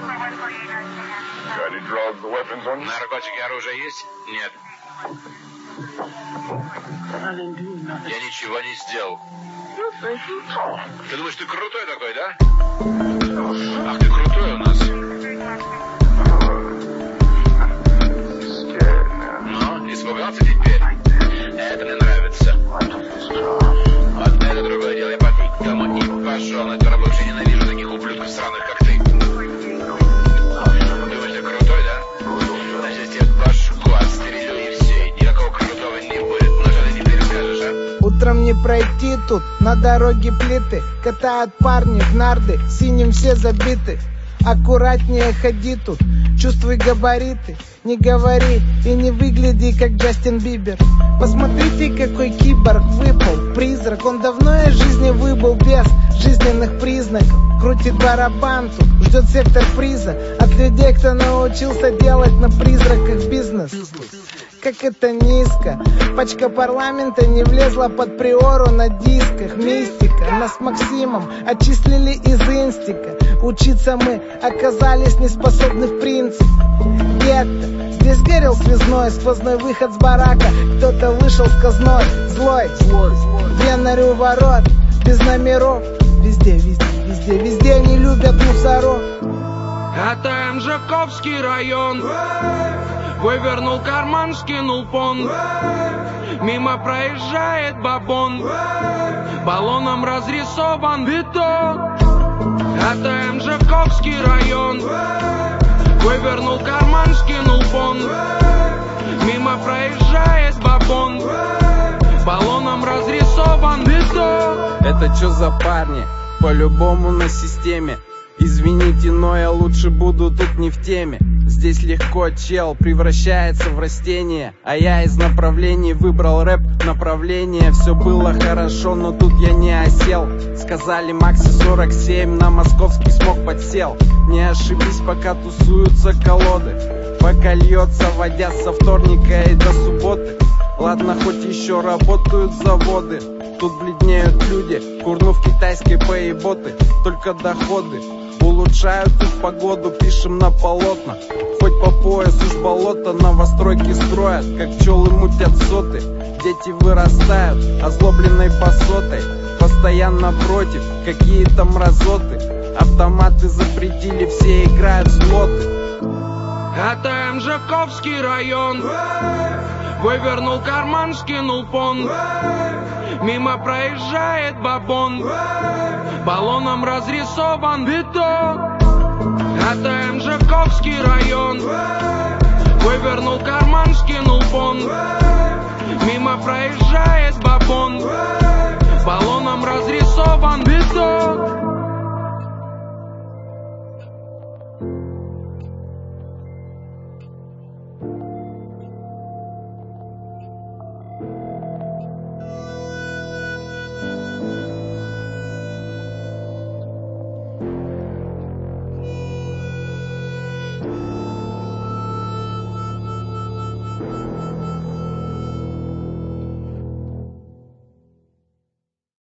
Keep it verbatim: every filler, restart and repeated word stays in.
Наркотики, оружие есть? Нет. Я ничего не сделал. Ты думаешь, ты крутой такой, да? Ах, ты крутой у нас. Ну, испугался теперь? Это мне нравится. Вот это другое дело. Я пойду домой и пошел на эту работу. Я ненавижу таких ублюдков сраных, как ты. Думаешь, ты крутой, да? Значит, я башку отстрелю и все. И никакого крутого не будет. Ну что ты теперь скажешь, а? Утром не пройти тут, на дороге плиты. Катают парни в нарды, синим все забиты. Аккуратнее ходи тут, чувствуй габариты. Не говори и не выгляди, как Джастин Бибер. Посмотрите, какой киборг выпал. Призрак, он давно из жизни выбыл без жизненных признаков. Крутит барабан тут, ждет сектор приза от людей, кто научился делать на призраках бизнес. Как это низко. Пачка парламента не влезла под приору на дисках. Мистика. Нас с Максимом отчислили из инстика. Учиться мы оказались неспособны в принципе. Гетто. Здесь горел связной, сквозной выход с барака. Кто-то вышел с казной, злой, злой, злой. Венарю ворот, без номеров. Везде, везде, везде, везде они любят мусоров. Это Мжаковский район. Вывернул карман, скинул понт. Мимо проезжает бабон. Баллоном разрисован бетон. Это Мжаковский район. Вывернул карман, скинул понт. Мимо проезжает бабон. Баллоном разрисован бетон. Это чё за парни? По-любому на системе. Извините, но я лучше буду тут не в теме. Здесь легко чел превращается в растение. А я из направлений выбрал рэп направление. Все было хорошо, но тут я не осел. Сказали Макси сорок семь, на московский смог подсел. Не ошибись, пока тусуются колоды. Пока льется водя со вторника и до субботы. Ладно, хоть еще работают заводы. Тут бледнеют люди, курнув китайской поеботы. Только доходы улучшают их погоду, пишем на полотна. Хоть по пояс уж болото, новостройки строят, как пчелы мутят соты. Дети вырастают озлобленной посотой, постоянно против какие-то мразоты. Автоматы запретили, все играют в слоты. Это Мжаковский район. Вывернул карман, скинул понт. Мимо проезжает бабон. Баллоном разрисован бетон. Это Мжаковский район. Вывернул карман, скинул понт. Мимо проезжает бабон.